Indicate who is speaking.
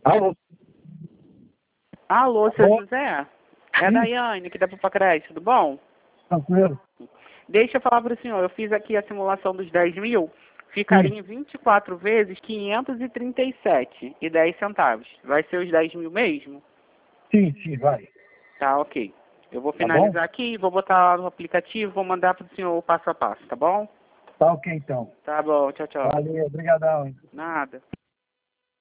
Speaker 1: Alô?
Speaker 2: Alô, seu
Speaker 1: Alô?
Speaker 2: José? É a
Speaker 1: Sim.
Speaker 2: Daiane, que dá para Pacrés, tudo bom?
Speaker 1: Tranquilo?
Speaker 2: Deixa eu falar para o senhor, eu fiz aqui a simulação dos 10 mil,
Speaker 1: Sim.
Speaker 2: ficaria em 24 vezes 537,10. Vai ser os 10 mil mesmo?
Speaker 1: Sim, vai.
Speaker 2: Tá, ok. Eu vou
Speaker 1: Tá bom?
Speaker 2: finalizar aqui, vou botar lá no aplicativo, vou mandar para o senhor o passo a passo, tá bom?
Speaker 1: Tá ok, então.
Speaker 2: Tá bom, tchau, tchau.
Speaker 1: Valeu, obrigadão, hein?
Speaker 2: Nada.